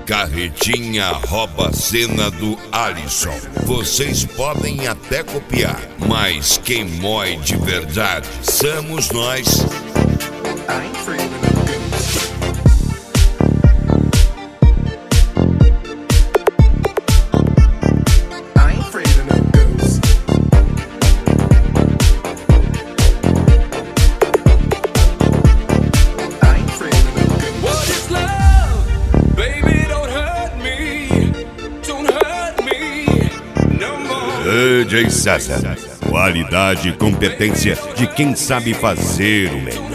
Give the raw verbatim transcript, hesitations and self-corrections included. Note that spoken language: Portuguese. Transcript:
Carretinha rouba a cena do Alisson. Vocês podem até copiar, mas quem mói de verdade somos nós. D J César, qualidade e competência de quem sabe fazer o melhor.